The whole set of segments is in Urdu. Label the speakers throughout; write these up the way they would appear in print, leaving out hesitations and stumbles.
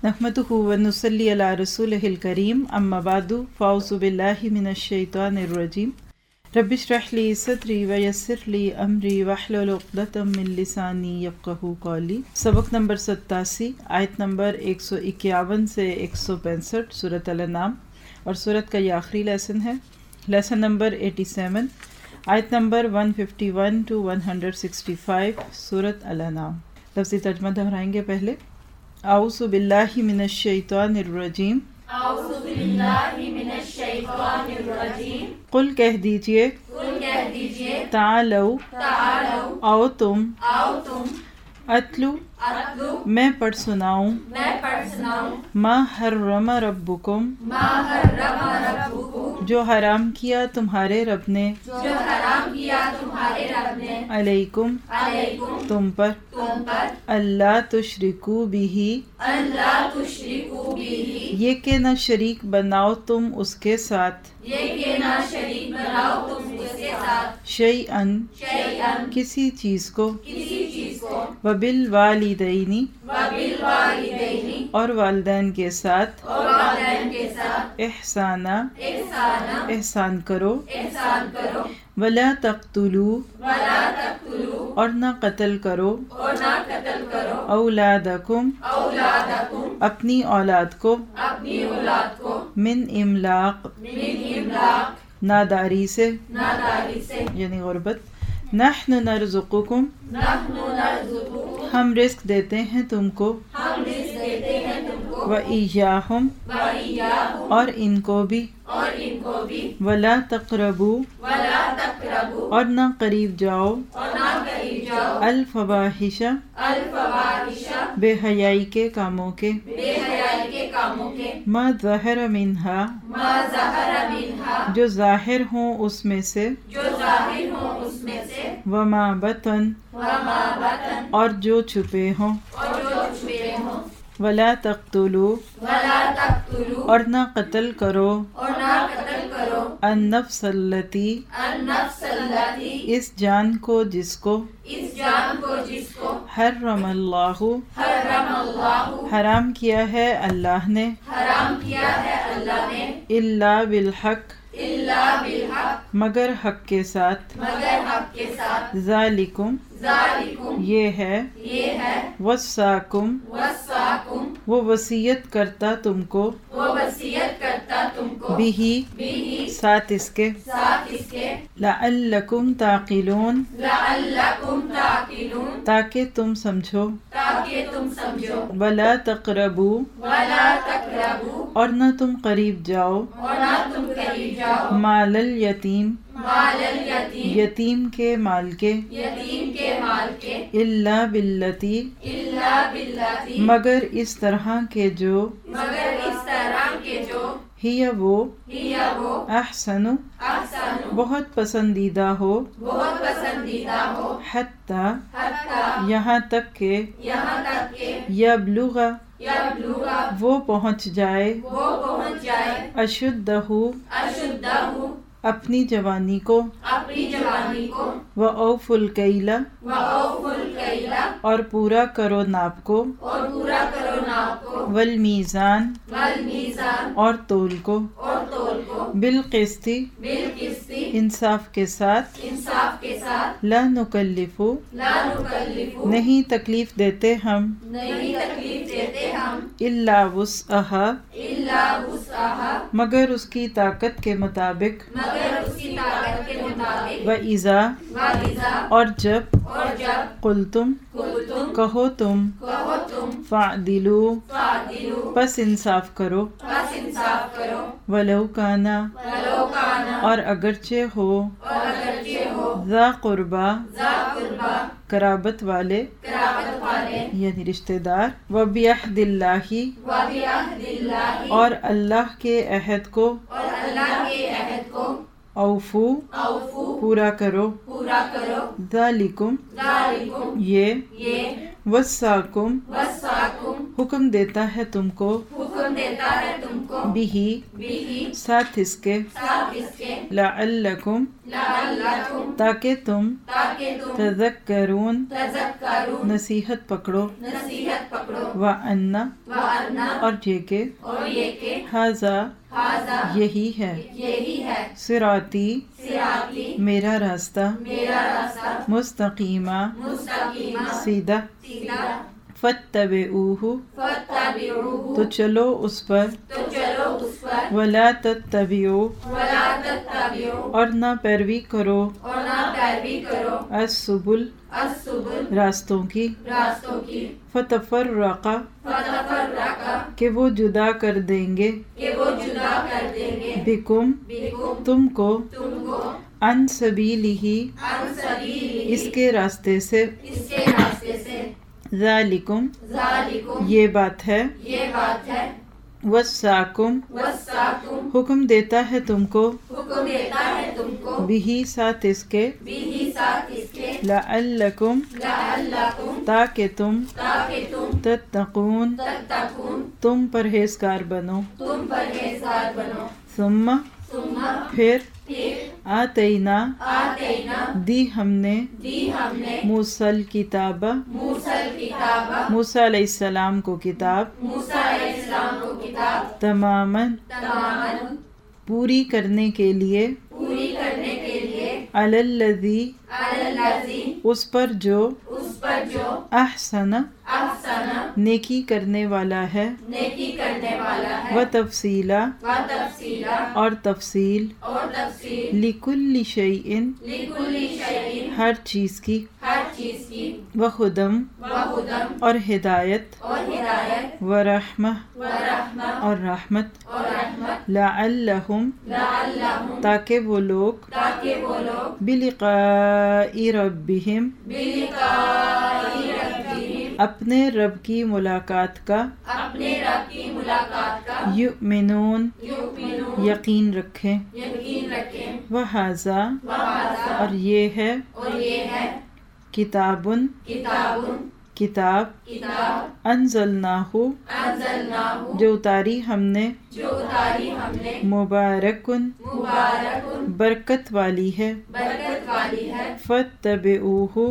Speaker 1: نحمدہ ونصلی علی رسولہ الکریم اما بعد فاعوذ باللہ من الشیطان الرجیم رب اشرح لی صدری ویسر لی امری واحلل عقدۃ من لسانی یفقہوا قولی۔ سبق نمبر 87، آیت نمبر 151 سے 165 سورۃ الانعام، اور سورت کا یہ آخری لیسن ہے۔ لیسن نمبر 87، آیت نمبر 151 to 165 سورۃ الانعام۔ لفظی ترجمہ دہرائیں گے پہلے۔ اعوذ باللہ من الشیطان الرجیم،
Speaker 2: اعوذ باللہ من الشیطان الرجیم،
Speaker 1: قل کہہ دیجئے، تعالو، آؤ تم، اتلو، میں پڑھ سناؤں، ما حرم ربکم، جو حرام کیا تمہارے رب نے، علیکم، تم پر، اللہ تشرکو بہ، یہ کہ نہ شریک بناؤ تم اس کے ساتھ، شیئن، کسی چیز کو، وبالوالدین، اور والدین کے ساتھ، احسانا، احسان کرو، ولا تقتلوا، اور نہ قتل کرو، اولادکم، اپنی اولاد کو، من املاق، ناداری سے، یعنی غربت، نحن نرزقکم، ہم رزق دیتے ہیں تم کو، وإیاہم، اور ان کو بھی، ولا تقربوا، اور نہ قریب جاؤ، الفواحش، بے حیائی کے کاموں کے، ما ظہر منہا، جو ظاہر ہوں اس میں سے، وما بطن، اور جو چھپے ہوں، ولا تقتلوا، اور نہ قتل کرو، النفس التی، اس جان کو جس کو، حرم اللہ، حرام کیا ہے اللہ نے، الا بالحق، مگر حق کے ساتھ، ذالکم، یہ ہے، وصاکم، وہ وصیت کرتا تم کو، بہ، ساتھ اس کے، لعلکم تعقلون، تاکہ تم سمجھو، ولا تقربوا، اور نہ تم قریب جاؤ، مال الیتیم، یتیم کے مال کے، الا باللتی، مگر اس طرح کے جو، ہی وہ، احسن، بہت پسندیدہ ہو، حتی، یہاں تک کہ، یبلغ، وہ پہنچ جائے، اشدہ، اپنی جوانی کو، وَأَوْفُوا الْكَيْلَ، اور پورا کرو ناپ کو، والمیزان، اور تول کو، بالقسط، انصاف کے ساتھ، لا نکلف، نہیں تکلیف دیتے ہم، الا وسعہا، مگر اس کی طاقت کے مطابق، وَإِذَا، اور جب، قلتم، کہو تم، فَاعْدِلُوا، پس انصاف کرو، وَلَوْ كَانَ، اور اگرچہ ہو، ذا قربا، قرابت والے، یعنی رشتہ دار، وَبِعَہْدِ اللَّهِ، اور اللہ کے عہد کو، اوفو، پورا کرو، ذالکم، یہ، وصاکم، حکم دیتا ہے تم کو، بہ، ساتھ اس کے،
Speaker 2: اس کے
Speaker 1: لعلکم
Speaker 2: لعلکم
Speaker 1: تاکہ تم
Speaker 2: تاکہ تم
Speaker 1: تذکرون
Speaker 2: تذکرون
Speaker 1: نصیحت پکڑو
Speaker 2: نصیحت پکڑو
Speaker 1: وَأَنَّ
Speaker 2: وَأَنَّ
Speaker 1: اور یہ کہ
Speaker 2: اور یہ کہ
Speaker 1: ھذا
Speaker 2: ھذا
Speaker 1: یہی ہے
Speaker 2: یہی ہے
Speaker 1: صراطی
Speaker 2: صراطی
Speaker 1: میرا راستہ
Speaker 2: میرا راستہ
Speaker 1: مستقیمہ
Speaker 2: مستقیمہ
Speaker 1: سیدھا
Speaker 2: سیدھا
Speaker 1: فاتبعوہ
Speaker 2: فاتبعوہ
Speaker 1: تو چلو اس پر
Speaker 2: تو چلو اس پر
Speaker 1: ولا تتبعوا
Speaker 2: ولا تتبعوا
Speaker 1: اور نہ پیروی کرو
Speaker 2: اور نہ پیروی کرو
Speaker 1: السبل
Speaker 2: السبل
Speaker 1: راستوں کی
Speaker 2: راستوں کی
Speaker 1: فتفرق
Speaker 2: فتفرق
Speaker 1: کہ وہ جدا کر دیں گے
Speaker 2: کہ وہ جدا کر دیں گے
Speaker 1: بکم
Speaker 2: بکم
Speaker 1: تم کو
Speaker 2: تم کو
Speaker 1: عن سبیلہ
Speaker 2: عن سبیلہ
Speaker 1: اس کے راستے سے
Speaker 2: اس کے راستے سے
Speaker 1: ذالکم
Speaker 2: ذالکم
Speaker 1: یہ بات ہے
Speaker 2: یہ بات ہے
Speaker 1: وصاکم
Speaker 2: وصاکم
Speaker 1: حکم دیتا ہے تم کو
Speaker 2: حکم دیتا ہے تم کو
Speaker 1: بہی ساتھ اس کے
Speaker 2: بھی ساتھ اس کے
Speaker 1: لعلکم
Speaker 2: لعلکم
Speaker 1: تاکہ تم
Speaker 2: تاکہ تم
Speaker 1: تتقون
Speaker 2: تتقون
Speaker 1: تم پرہیزگار بنو
Speaker 2: تم پرہیزگار بنو
Speaker 1: ثم
Speaker 2: ثم
Speaker 1: پھر
Speaker 2: پھر
Speaker 1: آتینا
Speaker 2: آتینا
Speaker 1: دی ہم نے
Speaker 2: دی ہم نے
Speaker 1: موسیٰ کتاب
Speaker 2: موسیٰ کتاب
Speaker 1: موسیٰ علیہ السلام کو کتاب
Speaker 2: موسیٰ علیہ السلام کو کتاب
Speaker 1: تماماً
Speaker 2: تماماً
Speaker 1: پوری کرنے کے لیے
Speaker 2: پوری کرنے کے لیے
Speaker 1: علی الذی
Speaker 2: الذی
Speaker 1: اس پر جو
Speaker 2: اس پر جو
Speaker 1: احسن
Speaker 2: احسن
Speaker 1: نیکی کرنے والا ہے
Speaker 2: نیکی کرنے والا ہے
Speaker 1: و تفصیلا
Speaker 2: و تفصیلا
Speaker 1: اور تفصیل
Speaker 2: اور تفصیل
Speaker 1: لکل شیء
Speaker 2: لکل شیء
Speaker 1: ہر چیز کی
Speaker 2: ہر چیز کی
Speaker 1: و خدم
Speaker 2: و ہدم
Speaker 1: اور ہدایت
Speaker 2: اور ہدایت
Speaker 1: و رحمہ
Speaker 2: و رحمہ
Speaker 1: اور رحمت
Speaker 2: اور رحمت
Speaker 1: لعلہم
Speaker 2: لعلہم
Speaker 1: تاکہ وہ لوگ
Speaker 2: تاکہ وہ لوگ
Speaker 1: بلقاء ربہم
Speaker 2: بلقاء ربہم
Speaker 1: اپنے رب کی ملاقات کا
Speaker 2: اپنے رب کی ملاقات کا
Speaker 1: یؤمنون
Speaker 2: یؤمنون
Speaker 1: یقین رکھیں
Speaker 2: یقین رکھیں
Speaker 1: وہذا
Speaker 2: وہذا
Speaker 1: اور یہ ہے
Speaker 2: اور یہ ہے
Speaker 1: کتابن
Speaker 2: کتاب
Speaker 1: کتاب
Speaker 2: کتاب
Speaker 1: انزلناہ
Speaker 2: انزلناہ
Speaker 1: جو اتاری ہم نے
Speaker 2: جو اتاری ہم نے
Speaker 1: مبارکن
Speaker 2: مبارک
Speaker 1: برکت والی ہے
Speaker 2: برکت والی ہے
Speaker 1: فاتبعوہ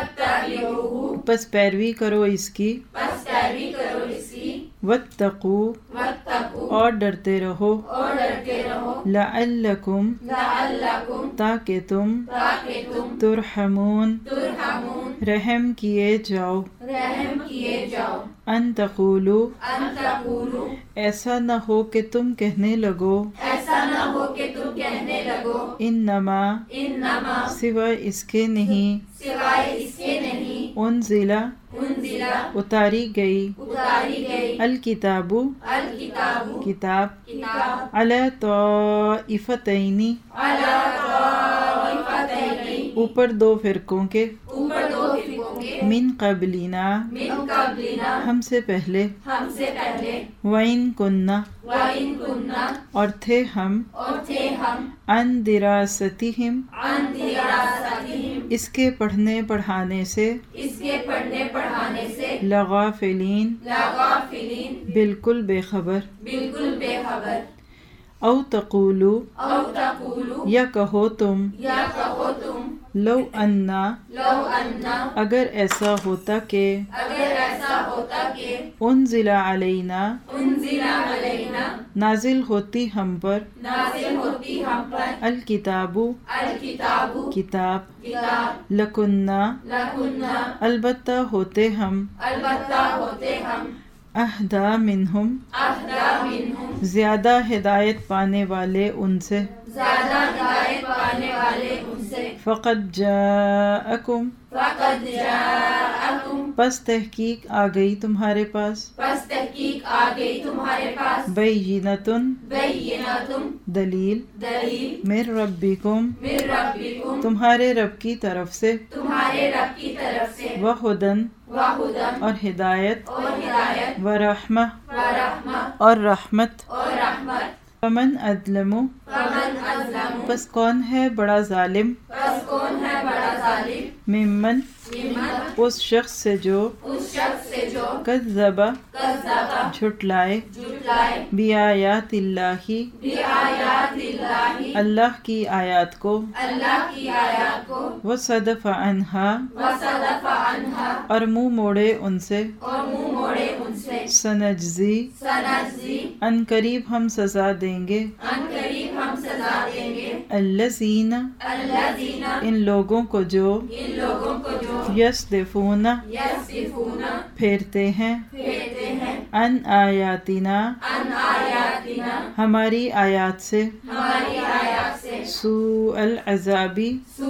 Speaker 2: فاتبعوہ
Speaker 1: پس پیروی کرو اس کی
Speaker 2: پس پیروی کرو اس کی
Speaker 1: واتقوا
Speaker 2: واتقوا
Speaker 1: اور ڈرتے رہو
Speaker 2: اور ڈرتے رہو
Speaker 1: لعلکم
Speaker 2: لعلکم
Speaker 1: تاکہ تم
Speaker 2: تاکہ تم
Speaker 1: ترحمون
Speaker 2: ترحمون
Speaker 1: رحم کیے جاؤ
Speaker 2: رحم کیے جاؤ
Speaker 1: ان تقولوا
Speaker 2: ان تقولوا
Speaker 1: ایسا نہ ہو کہ تم کہنے لگو
Speaker 2: ایسا نہ ہو کہ تم کہنے لگو
Speaker 1: انما
Speaker 2: انما
Speaker 1: سوائے اس کے نہیں
Speaker 2: سوائے اس کے نہیں
Speaker 1: انزلہ
Speaker 2: انزلہ
Speaker 1: اتاری گئی
Speaker 2: اتاری گئی
Speaker 1: الکتاب
Speaker 2: الکتاب
Speaker 1: کتاب
Speaker 2: کتاب
Speaker 1: علی طائفتین
Speaker 2: علی طائفتین
Speaker 1: اوپر دو فرقوں کے
Speaker 2: اوپر دو فرقوں کے
Speaker 1: من قبلنا
Speaker 2: من قبلنا
Speaker 1: ہم سے پہلے
Speaker 2: ہم سے پہلے
Speaker 1: وَإِن كُنَّا
Speaker 2: وَإِن كُنَّا
Speaker 1: اور تھے ہم
Speaker 2: اور تھے ہم
Speaker 1: عن دراستہم
Speaker 2: عن دراستہم
Speaker 1: اس کے پڑھنے پڑھانے سے
Speaker 2: اس کے پڑھنے پڑھانے سے
Speaker 1: لغافلین
Speaker 2: لغافلین
Speaker 1: بالکل بے خبر
Speaker 2: بالکل بے خبر
Speaker 1: او تقولو
Speaker 2: او تقولو
Speaker 1: یا کہو تم
Speaker 2: یا کہو تم
Speaker 1: لو انا
Speaker 2: لو انا
Speaker 1: اگر ایسا ہوتا کہ
Speaker 2: اگر ایسا ہوتا کہ
Speaker 1: انزل علینا
Speaker 2: انزل علینا
Speaker 1: نازل ہوتی ہم پر
Speaker 2: نازل ہوتی ہم پر
Speaker 1: الکتاب
Speaker 2: الکتاب
Speaker 1: کتاب
Speaker 2: کتاب
Speaker 1: لکنہ
Speaker 2: لکنہ
Speaker 1: البتہ ہوتے ہم
Speaker 2: البتہ ہوتے ہم
Speaker 1: اہدا منہم
Speaker 2: اہدا منہم
Speaker 1: زیادہ ہدایت پانے والے ان سے
Speaker 2: زیادہ ہدایت پانے والے ان سے
Speaker 1: فقد جاءکم
Speaker 2: فقد جاءکم
Speaker 1: پس تحقیق آ گئی تمہارے پاس
Speaker 2: پس تحقیق آ گئی تمہارے پاس
Speaker 1: بینۃن
Speaker 2: بینۃ
Speaker 1: دلیل
Speaker 2: دلیل
Speaker 1: من ربکم
Speaker 2: من ربکم
Speaker 1: تمہارے رب کی طرف سے
Speaker 2: تمہارے رب کی طرف سے
Speaker 1: وہدن
Speaker 2: وہدن
Speaker 1: اور ہدایت
Speaker 2: اور ہدایت
Speaker 1: ورحمہ
Speaker 2: ورحمہ
Speaker 1: اور رحمت
Speaker 2: اور رحمت
Speaker 1: فمن اظلم
Speaker 2: فمن اظلم
Speaker 1: پس کون ہے بڑا ظالم
Speaker 2: پس کون ہے بڑا ظالم
Speaker 1: ممن
Speaker 2: ممن
Speaker 1: اس شخص سے جو
Speaker 2: اس شخص سے جو
Speaker 1: کذب
Speaker 2: کذب
Speaker 1: جھٹلائے
Speaker 2: جھٹلائے बतलाए
Speaker 1: बिआयातिल्लाहि
Speaker 2: बिआयातिल्लाहि
Speaker 1: अल्लाह की आयत को
Speaker 2: अल्लाह की आयत को
Speaker 1: वसदफ़ अन्हा
Speaker 2: वसदफ़ अन्हा
Speaker 1: और मुंह मोड़े उनसे
Speaker 2: और मुंह मोड़े उनसे
Speaker 1: सनज्जी
Speaker 2: सनज्जी
Speaker 1: अनकरीब हम सजा देंगे
Speaker 2: अनकरीब हम सजा देंगे
Speaker 1: अल्लज़ीना
Speaker 2: अल्लज़ीना
Speaker 1: इन लोगों को जो
Speaker 2: इन लोगों को जो
Speaker 1: यस्दिफूना
Speaker 2: यस्दिफूना
Speaker 1: फेरते हैं
Speaker 2: फेरते हैं
Speaker 1: अन आयातिना
Speaker 2: अन आयातिना
Speaker 1: हमारी आयत से
Speaker 2: हमारी आयत से
Speaker 1: सूअल अज़ाबी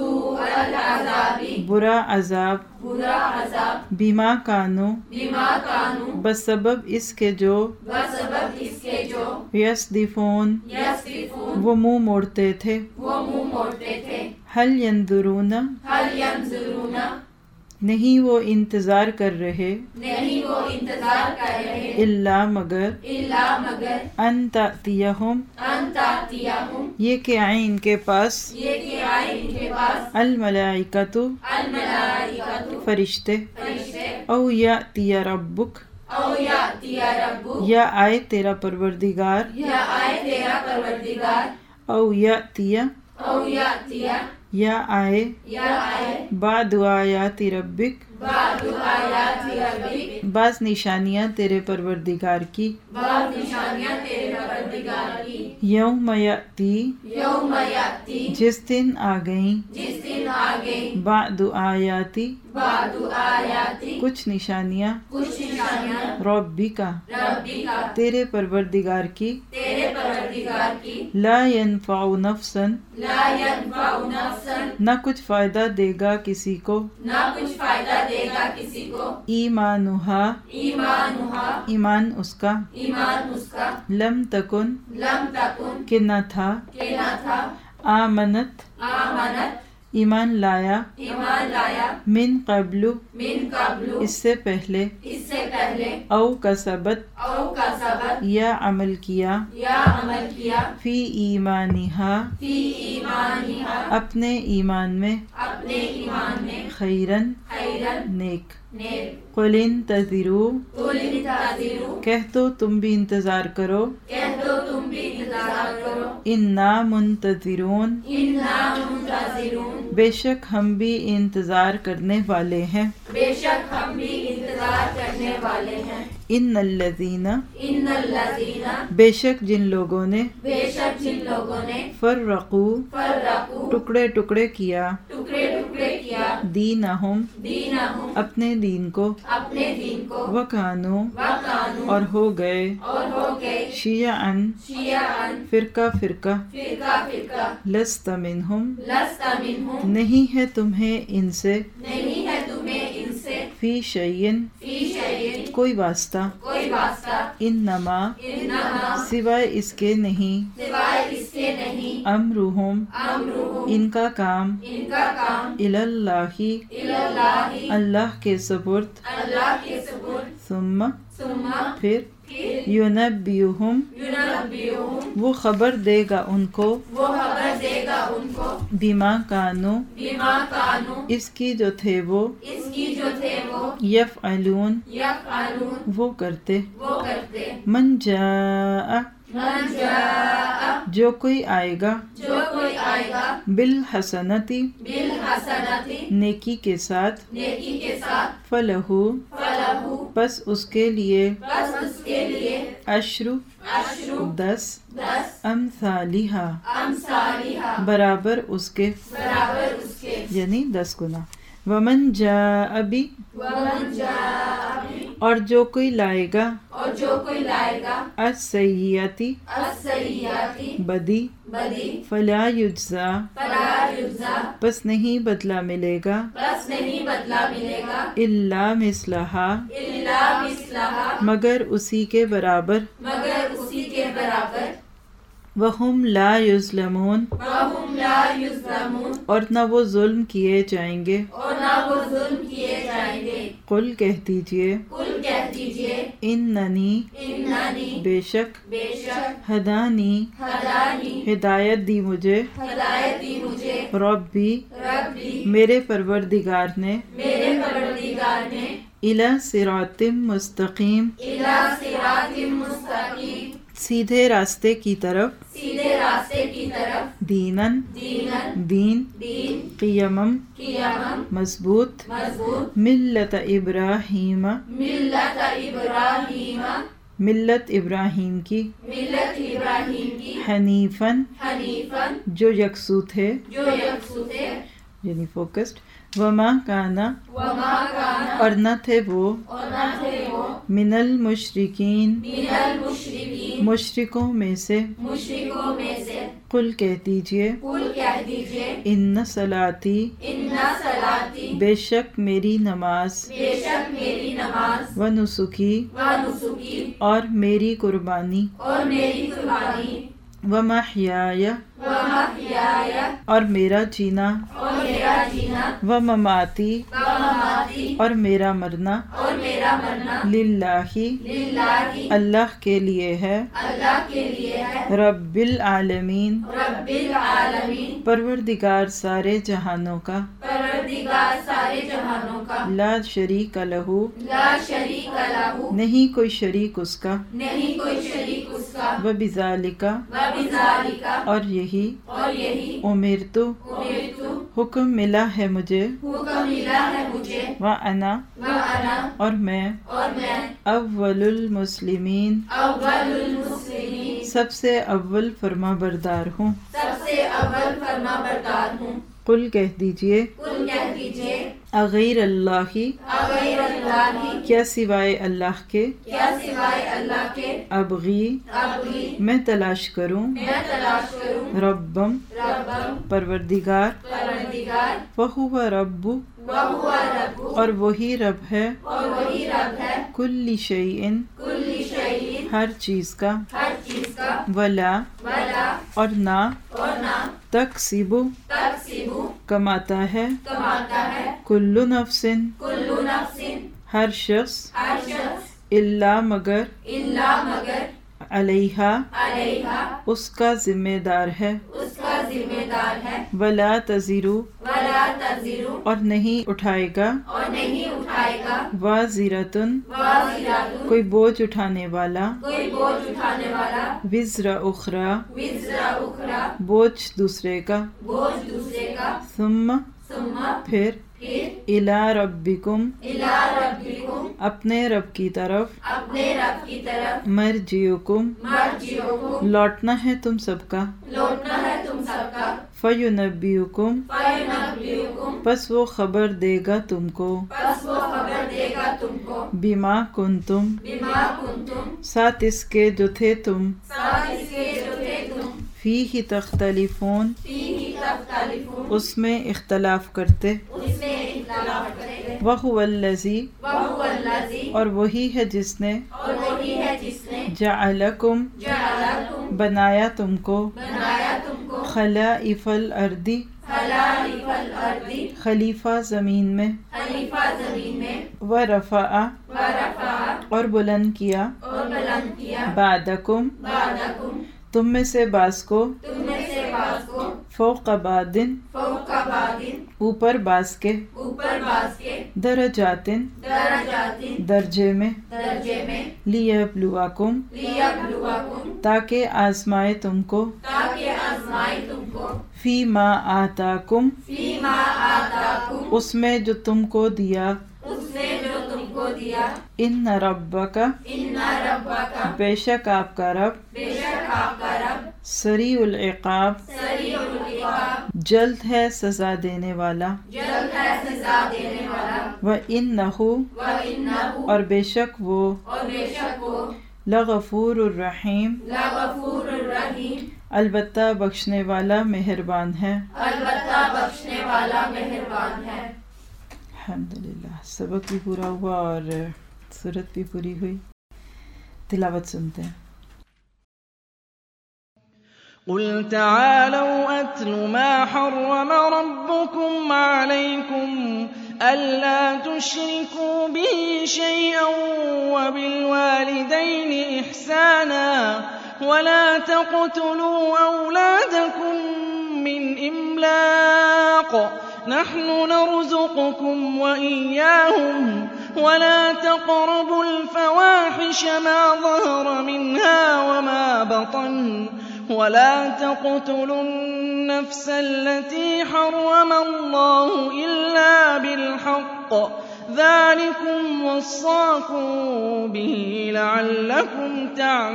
Speaker 2: सूअल अज़ाबी
Speaker 1: बुरा अजाब
Speaker 2: बुरा अज़ाब
Speaker 1: बिमा कानू
Speaker 2: बिमा कानू
Speaker 1: बसबब इसके जो
Speaker 2: बसबब इसके जो
Speaker 1: यस्दिफून
Speaker 2: यस्दिफून
Speaker 1: वो मुंह मोड़ते थे
Speaker 2: वो मुंह मोड़ते थे
Speaker 1: हल यंदुरूना
Speaker 2: हल यंजुरूना
Speaker 1: नहीं वो इंतजार कर रहे
Speaker 2: नहीं वो इंतजार कर रहे
Speaker 1: इल्ला मगर
Speaker 2: इल्ला मगर
Speaker 1: अन तातियहुम
Speaker 2: अन तातियहुम
Speaker 1: ये कि आए इनके पास
Speaker 2: ये कि आए इनके पास
Speaker 1: अल मलाइकतु
Speaker 2: अल मलाइकतु
Speaker 1: फरिश्ते
Speaker 2: फरिश्ते
Speaker 1: औ यातिया रब्बुक
Speaker 2: औ यातिया रब्बु
Speaker 1: या आए तेरा परवरदिगार
Speaker 2: या आए तेरा परवरदिगार
Speaker 1: औ यातिया
Speaker 2: औ यातिया
Speaker 1: या आए
Speaker 2: या आए
Speaker 1: बाद आयाति रब्बिक
Speaker 2: बादु आयाति रब्बिक
Speaker 1: बाज निशानियाँ तेरे परवरदिगार की
Speaker 2: बाद निशानियां तेरे परवरदिगार की
Speaker 1: यौम यअती
Speaker 2: यौम याति
Speaker 1: जिस दिन आ गई
Speaker 2: जिस दिन आ गई
Speaker 1: बाद आयाति
Speaker 2: बादु आयाति
Speaker 1: कुछ निशानियाँ
Speaker 2: कुछ निशानियां
Speaker 1: रब्बिका
Speaker 2: रब्बिका
Speaker 1: तेरे परवरदिगार की
Speaker 2: तेरे परवरदिगार की
Speaker 1: ला यनफ़उ नफ्सन
Speaker 2: ला यनफ़उ नफ्सन
Speaker 1: न कुछ फायदा देगा किसी को
Speaker 2: ना कुछ फायदा देगा किसी को
Speaker 1: ईमानुहा
Speaker 2: ईमानुहा
Speaker 1: ईमान उसका
Speaker 2: ईमान उसका
Speaker 1: लम तकुन
Speaker 2: लम तकुन
Speaker 1: कि न था
Speaker 2: के ना था
Speaker 1: आमनत
Speaker 2: आमनत
Speaker 1: ईमान लाया
Speaker 2: ईमान लाया
Speaker 1: मिन क़ब्लु
Speaker 2: मिन कब्लु
Speaker 1: इससे पहले
Speaker 2: इससे पहले
Speaker 1: औ कसबत
Speaker 2: औ का सबत
Speaker 1: या अमल किया
Speaker 2: या अमल किया
Speaker 1: फी ईमानिहा
Speaker 2: फी ईमानिहा
Speaker 1: अपने ईमान में
Speaker 2: अपने ईमान में
Speaker 1: खैरन
Speaker 2: खैरन
Speaker 1: नेक
Speaker 2: नेक
Speaker 1: कुल इंतज़िरू
Speaker 2: कुल इंतज़िरू
Speaker 1: कह तो तुम भी इंतजार करो
Speaker 2: कह दो तुम भी इंतजार करो
Speaker 1: इन्ना मुंतज़िरून
Speaker 2: इन्ना मुंतज़िरून
Speaker 1: बेशक हम भी इंतजार करने वाले हैं
Speaker 2: बेशक हम भी इंतजार करने वाले हैं
Speaker 1: इन्नल्लज़ीना
Speaker 2: इन्नल्लज़ीना
Speaker 1: बेशक जिन लोगों ने
Speaker 2: बेशक जिन लोगों ने
Speaker 1: फर्रक़ू
Speaker 2: फर्रक़ू
Speaker 1: टुकड़े टुकड़े किया
Speaker 2: टुकड़े टुकड़े किया
Speaker 1: दीनहुम
Speaker 2: दीनहुम
Speaker 1: अपने दीन को
Speaker 2: अपने दीन को
Speaker 1: वकानू
Speaker 2: वकानू
Speaker 1: और हो गए
Speaker 2: और हो गए
Speaker 1: शियाअन
Speaker 2: शियाअन
Speaker 1: फिरका फिरका
Speaker 2: फिरका फिरका
Speaker 1: लस्त मिनहुम
Speaker 2: लस्त मिनहुम
Speaker 1: नहीं है तुम्हें इनसे
Speaker 2: नहीं है तुम्हें इनसे
Speaker 1: फी शय्इन
Speaker 2: फी शयइन
Speaker 1: कोई वास्ता
Speaker 2: कोई वास्ता
Speaker 1: इन्नमा
Speaker 2: इन्नमा
Speaker 1: सिवाय इसके नहीं
Speaker 2: सिवाय इसके नहीं
Speaker 1: अमरुहुम
Speaker 2: अमरुहुम
Speaker 1: इनका काम
Speaker 2: इनका काम
Speaker 1: इलल्लाही
Speaker 2: इल्लाही
Speaker 1: अल्लाह के सुपुर्द
Speaker 2: अल्लाह के सुपुर्द
Speaker 1: सुम्मा
Speaker 2: सुम्मा
Speaker 1: फिर
Speaker 2: फिर
Speaker 1: युनब्बियुहुम
Speaker 2: युनब्बियुहुम
Speaker 1: वो खबर देगा उनको
Speaker 2: वो खबर देगा उनको
Speaker 1: बिमा कानू
Speaker 2: बिमा कानू
Speaker 1: इसकी जो थे वो
Speaker 2: इसकी जो थे वो
Speaker 1: यफ़अलून
Speaker 2: यफ़अलून
Speaker 1: वो करते
Speaker 2: वो करते
Speaker 1: मन जाअ
Speaker 2: मन जाअ
Speaker 1: जो कोई आएगा
Speaker 2: जो कोई आएगा
Speaker 1: बिल हसनती
Speaker 2: बिल हसनती
Speaker 1: नेकी के साथ
Speaker 2: नेकी के साथ
Speaker 1: फलहू
Speaker 2: फलहू
Speaker 1: बस उसके लिए
Speaker 2: बस उसके लिए
Speaker 1: अश्रु
Speaker 2: अश्रु
Speaker 1: 10 अमसालिहा
Speaker 2: अमसालिहा
Speaker 1: बराबर उसके
Speaker 2: बराबर उसके
Speaker 1: यानी 10 गुना वमन जाअ बि
Speaker 2: वमन जाअ बि
Speaker 1: और जो कोई लाएगा
Speaker 2: और जो कोई लाएगा
Speaker 1: अस्सय्यती
Speaker 2: अस्सय्याती
Speaker 1: बदी
Speaker 2: बदी
Speaker 1: फला युज्जा
Speaker 2: फला युज्जा
Speaker 1: बस नहीं बदला मिलेगा
Speaker 2: बस नहीं बदला मिलेगा
Speaker 1: इल्ला मिसलहा
Speaker 2: इल्ला मिसलहा
Speaker 1: मगर उसी के बराबर
Speaker 2: मगर उसी के बराबर
Speaker 1: वहुम ला युज़लमून
Speaker 2: वहुम ला युज़लमून
Speaker 1: और न वो जुल्म किए जाएंगे
Speaker 2: और ना वो जुल्म किए जाएंगे
Speaker 1: कुल कह दीजिए
Speaker 2: कुल कह दीजिए
Speaker 1: इन्ननी
Speaker 2: इन्ननी
Speaker 1: बेशक
Speaker 2: बेशक
Speaker 1: हदानी
Speaker 2: हदानी
Speaker 1: हिदायत दी मुझे
Speaker 2: हदायत दी मुझे
Speaker 1: रब्बी
Speaker 2: रब्बी
Speaker 1: मेरे परवरदिगार ने
Speaker 2: मेरे परवरदिगार ने
Speaker 1: الی صراط مستقیم،
Speaker 2: إلى صراط مستقيم،
Speaker 1: سیدھے راستے کی طرف،
Speaker 2: سیدھے راستے کی طرف،
Speaker 1: دینن،
Speaker 2: دینن،
Speaker 1: دین،
Speaker 2: دین،
Speaker 1: قیمم،
Speaker 2: قیامم،
Speaker 1: مضبوط،
Speaker 2: مضبوط،
Speaker 1: ملت ابراہیم،
Speaker 2: ملت ابراہیم،
Speaker 1: ملت ابراہیم کی،
Speaker 2: ملت ابراہیم کی،
Speaker 1: حنیفن،
Speaker 2: حنیفاً،
Speaker 1: جو یکسو تھے،
Speaker 2: جو یکسو تھے،
Speaker 1: یعنی فوکسڈ، وما کانا،
Speaker 2: وما کان،
Speaker 1: اور نہ تھے وہ،
Speaker 2: اور نہ تھے وہ،
Speaker 1: من المشرکین،
Speaker 2: من المشرکین،
Speaker 1: مشرکوں میں سے،
Speaker 2: مشرکوں میں سے،
Speaker 1: قل کہہ دیجئے،
Speaker 2: قل کہہ دیجئے،
Speaker 1: ان صلاتی،
Speaker 2: ان صلاتی،
Speaker 1: بے شک میری نماز،
Speaker 2: بے شک میری نماز،
Speaker 1: و نسکی،
Speaker 2: و نسکی،
Speaker 1: اور میری قربانی،
Speaker 2: اور میری قربانی،
Speaker 1: و محیایا،
Speaker 2: و محیایا،
Speaker 1: اور میرا جینا،
Speaker 2: اور میرا جینا،
Speaker 1: و مماتی،
Speaker 2: و مماتی،
Speaker 1: اور میرا مرنا،
Speaker 2: اور میرا مرنا،
Speaker 1: للہ،
Speaker 2: للہ،
Speaker 1: اللہ کے لیے ہے،
Speaker 2: اللہ کے لیے ہے،
Speaker 1: رب العالمین،
Speaker 2: رب العالمین،
Speaker 1: پروردگار سارے جہانوں کا،
Speaker 2: پروردگار سارے جہانوں کا،
Speaker 1: لا شریک لہو،
Speaker 2: لا شریک لہ،
Speaker 1: نہیں کوئی شریک اس کا،
Speaker 2: نہیں کوئی شریک اس کا،
Speaker 1: و بذالک،
Speaker 2: و بذالک،
Speaker 1: اور یہی،
Speaker 2: اور یہی،
Speaker 1: امرتو،
Speaker 2: امرت،
Speaker 1: حکم ملا ہے مجھے،
Speaker 2: حکم ملا ہے مجھے،
Speaker 1: وانا،
Speaker 2: و انا،
Speaker 1: اور میں،
Speaker 2: اور میں،
Speaker 1: اول المسلمین،
Speaker 2: اول المسلمین،
Speaker 1: سب سے اول فرما بردار ہوں،
Speaker 2: سب سے اول فرما بردار ہوں،
Speaker 1: قل کہہ دیجئے،
Speaker 2: قل کہہ دیجئے،
Speaker 1: اغیر اللہ،
Speaker 2: اغیر اللہ،
Speaker 1: کیا سوائے اللہ کے،
Speaker 2: کیا سوائے اللہ کے،
Speaker 1: ابغی،
Speaker 2: ابغی،
Speaker 1: میں تلاش کروں،
Speaker 2: میں تلاش کروں،
Speaker 1: ربم،
Speaker 2: ربم،
Speaker 1: پروردگار،
Speaker 2: پروردگار،
Speaker 1: وہو رب،
Speaker 2: وہو رب،
Speaker 1: اور وہی رب ہے،
Speaker 2: اور وہی رب ہے،
Speaker 1: کل شیئن،
Speaker 2: کل شیء،
Speaker 1: ہر چیز کا،
Speaker 2: ہر چیز کا،
Speaker 1: ولا،
Speaker 2: ولا،
Speaker 1: اور نہ،
Speaker 2: اور نہ،
Speaker 1: تکسب،
Speaker 2: تکسب،
Speaker 1: کماتا ہے،
Speaker 2: کماتا ہے،
Speaker 1: کل نفس،
Speaker 2: کل نفس،
Speaker 1: ہر شخص،
Speaker 2: ہر شخص،
Speaker 1: الا مگر،
Speaker 2: الا مگر،
Speaker 1: علیہا،
Speaker 2: علیہا،
Speaker 1: اس کا ذمہ دار ہے،
Speaker 2: اس کا ذمہ دار ہے،
Speaker 1: ولا تزرو،
Speaker 2: ولا تزر،
Speaker 1: اور نہیں اٹھائے گا،
Speaker 2: اور نہیں اٹھائے گا،
Speaker 1: وازرتن،
Speaker 2: وازرۃ،
Speaker 1: کوئی بوجھ اٹھانے والا،
Speaker 2: کوئی بوجھ اٹھانے والا،
Speaker 1: وزر اخرى،
Speaker 2: وزر اخرى،
Speaker 1: بوجھ دوسرے کا،
Speaker 2: بوجھ دوسرے کا،
Speaker 1: ثم،
Speaker 2: ثم،
Speaker 1: پھر،
Speaker 2: پھر،
Speaker 1: الی ربکم،
Speaker 2: الی ربکم،
Speaker 1: اپنے رب کی طرف،
Speaker 2: اپنے رب کی طرف،
Speaker 1: مرجعکم،
Speaker 2: مرجعکم،
Speaker 1: لوٹنا ہے تم سب کا،
Speaker 2: لوٹنا ہے تم سب کا،
Speaker 1: فینبئکم،
Speaker 2: فینبئکم،
Speaker 1: پس وہ خبر دے گا تم کو،
Speaker 2: پس وہ خبر دے گا تم کو،
Speaker 1: بما کنتم،
Speaker 2: بما کنتم،
Speaker 1: ساتھ اس کے جو تھے تم،
Speaker 2: ساتھ اس کے جو تھے تم،
Speaker 1: فیہ تختلفون،
Speaker 2: فیہ تختلفون،
Speaker 1: اس میں اختلاف کرتے،
Speaker 2: اس میں اختلاف کرتے،
Speaker 1: وہو الذی،
Speaker 2: وہو الذی،
Speaker 1: اور وہی ہے جس نے،
Speaker 2: اور وہی ہے جس نے،
Speaker 1: جعلکم،
Speaker 2: جعلکم،
Speaker 1: بنایا تم کو،
Speaker 2: بنایا تم کو،
Speaker 1: خلائف الارض،
Speaker 2: خلائف الارض،
Speaker 1: خلیفہ زمین میں،
Speaker 2: خلیفہ زمین میں،
Speaker 1: ورفع،
Speaker 2: ورفع،
Speaker 1: اور بلند کیا،
Speaker 2: اور بلند کیا،
Speaker 1: بعدکم،
Speaker 2: بعدکم،
Speaker 1: تم میں سے بعض کو،
Speaker 2: تم میں سے بعض کو،
Speaker 1: فوق بعضن،
Speaker 2: فوق بعض،
Speaker 1: اوپر بعض کے،
Speaker 2: اوپر بعض کے،
Speaker 1: درجاتن،
Speaker 2: درجات،
Speaker 1: درجے میں،
Speaker 2: درجے میں،
Speaker 1: لیبلواکم،
Speaker 2: لیبلوکم،
Speaker 1: تاکہ آزمائے تم کو،
Speaker 2: تاکہ آزمائے تم کو،
Speaker 1: فیما آتاکم،
Speaker 2: فیما آتاکم،
Speaker 1: اس میں جو تم کو دیا،
Speaker 2: اس نے جو تم کو دیا،
Speaker 1: ان ربک،
Speaker 2: ان ربک،
Speaker 1: بے شک آپ کا رب،
Speaker 2: بے شک آپ کا رب،
Speaker 1: سریع العقاب،
Speaker 2: سریع العقاب،
Speaker 1: جلد ہے سزا دینے والا،
Speaker 2: جلد ہے سزا دینے والا،
Speaker 1: وَإِنَّهُ،
Speaker 2: وَإِنَّهُ،
Speaker 1: اور بے شک وہ،
Speaker 2: اور بے شک وہ،
Speaker 1: لغفور الرحیم،
Speaker 2: لغفور الرحیم،
Speaker 1: البتہ بخشنے والا مہربان ہے،
Speaker 2: البتہ بخشنے والا مہربان ہے۔
Speaker 1: الحمدللہ، سبق بھی پورا ہوا اور سورت بھی پوری ہوئی۔ تلاوت سنتے ہیں۔
Speaker 3: قل تعالوا أتل ما حرم ربكم عليكم ألا تشركوا به شيئا وبالوالدين إحسانا ولا تقتلوا أولادكم من إملاق نحن نرزقكم وإياهم ولا تقربوا الفواحش ما ظهر منها وما بطن ولا تقتلوا النفس التي حرم الله إلا بالحق ذلكم وصاكم به لعلكم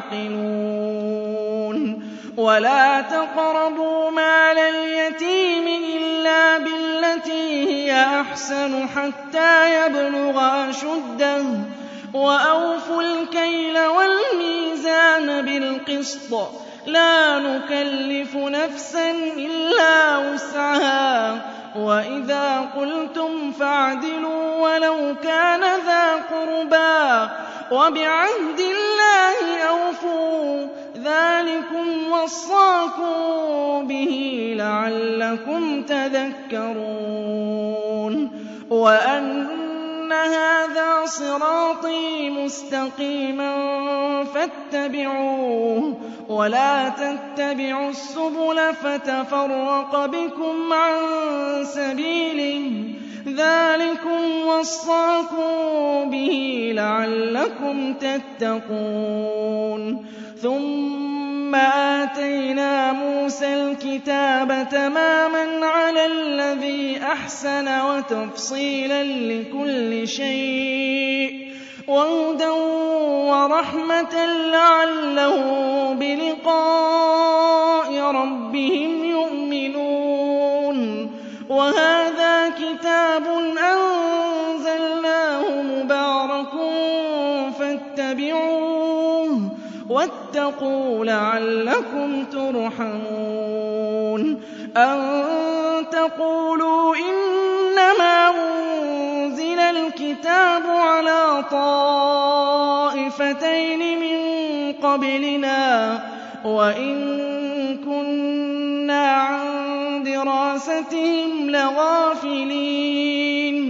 Speaker 3: تعقلون ولا تقربوا مال اليتيم إلا بالتي هي أحسن حتى يبلغ أشده وأوفوا الكيل والميزان بالقسط لا نكلف نفسا إلا وسعها وإذا قلتم فاعدلوا ولو كان ذا قربى وبعهد الله أوفوا ذلكم وصاكم به لعلكم تذكرون وأن هذا صراطي مستقيما فاتبعوه ولا تتبعوا السبل فتفرق بكم عن سبيله ذلكم وصاكم به لعلكم تتقون ثم آتينا موسى الكتاب تماما على الذي أحسن وتفصيلا لكل شيء وهدى ورحمة لعلهم بلقاء ربهم يؤمنون وهذا كتاب أنزلناه مبارك فاتبعوه واتقوا لعلكم ترحمون أن تقولوا إنما أنزل الكتاب على طائفتين من قبلنا وإن كنا عن دراستهم لغافلين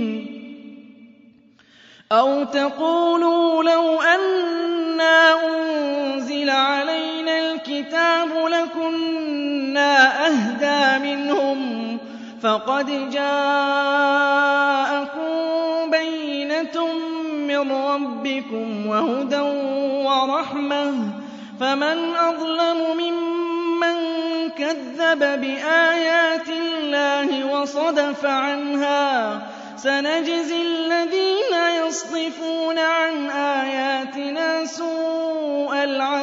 Speaker 3: أو تقولوا لو أنا أنزل علينا الكتاب لكنا أهدى منهم فقد جاءكم بينة من ربكم وهدى ورحمة فمن أظلم ممن كذب بآيات الله وصدف عنها سنجزي الذين يصدفون عن آياتنا سوء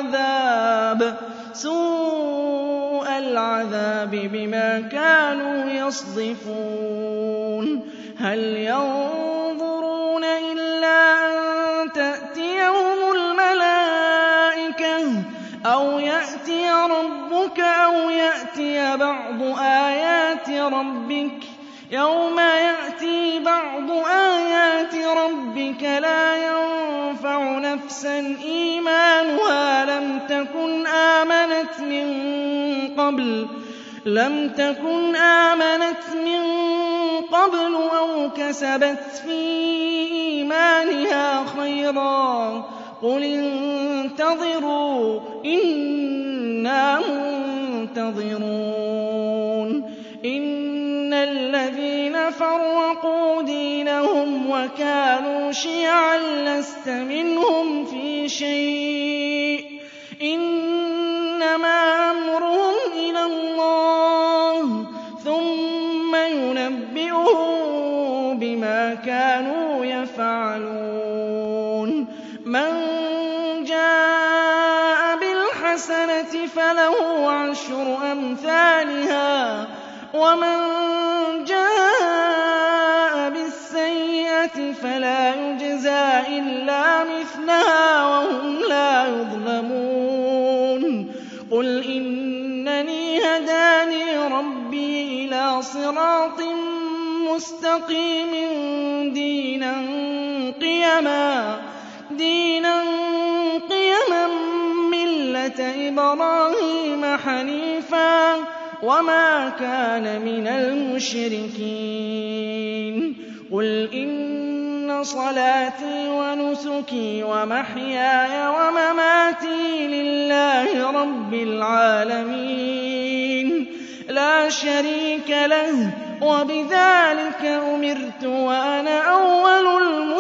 Speaker 3: العذاب بما كانوا يصدفون هل ينظرون إلا أن تأتيهم الملائكة أو يأتي ربك أو يأتي بعض آيات ربك يوم يأتي بعض آيات ربك لا ينفع نفسا إيمانها لم تكن آمنت من قبل أو كسبت في إيمانها خيرا قل انتظروا إنا منتظرون إن الذين فرقوا دينهم وكانوا شيعا لست منهم في شيء إنما أمرهم إلى الله ثم ينبئهم بما كانوا يفعلون من جاء بالحسنة فله عشر أمثالها ومن جاء بالسيئة فلا يجزى إلا مثلها وهم لا يظلمون قل إنني هداني ربي إلى صراط مستقيم دينا قيما ملة إبراهيم حنيفا وما كان من المشركين قل إن صلاتي ونسكي ومحياي ومماتي لله رب العالمين لا شريك له وبذلك أمرت وأنا أول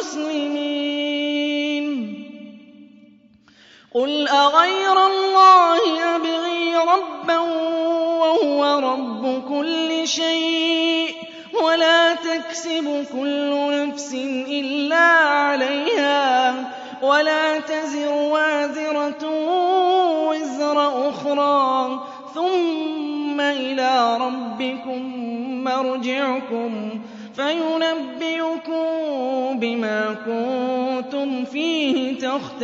Speaker 3: المسلمين قل أغير الله أبغي ربا وهو رب كل شيء ولا تكسب كل نفس إلا عليها ولا تزر وازرة وزر أخرى ثم إلى ربكم مرجعكم فينبئكم بما كنتم فيه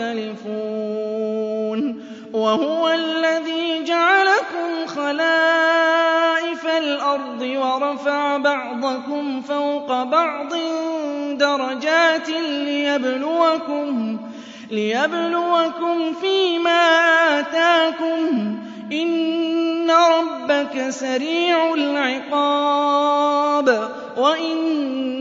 Speaker 3: تختلفون وهو الذي جعلكم خلائف الأرض ورفع بعضكم فوق بعض درجات ليبلوكم فيما آتاكم إن ربك سريع العقاب وإن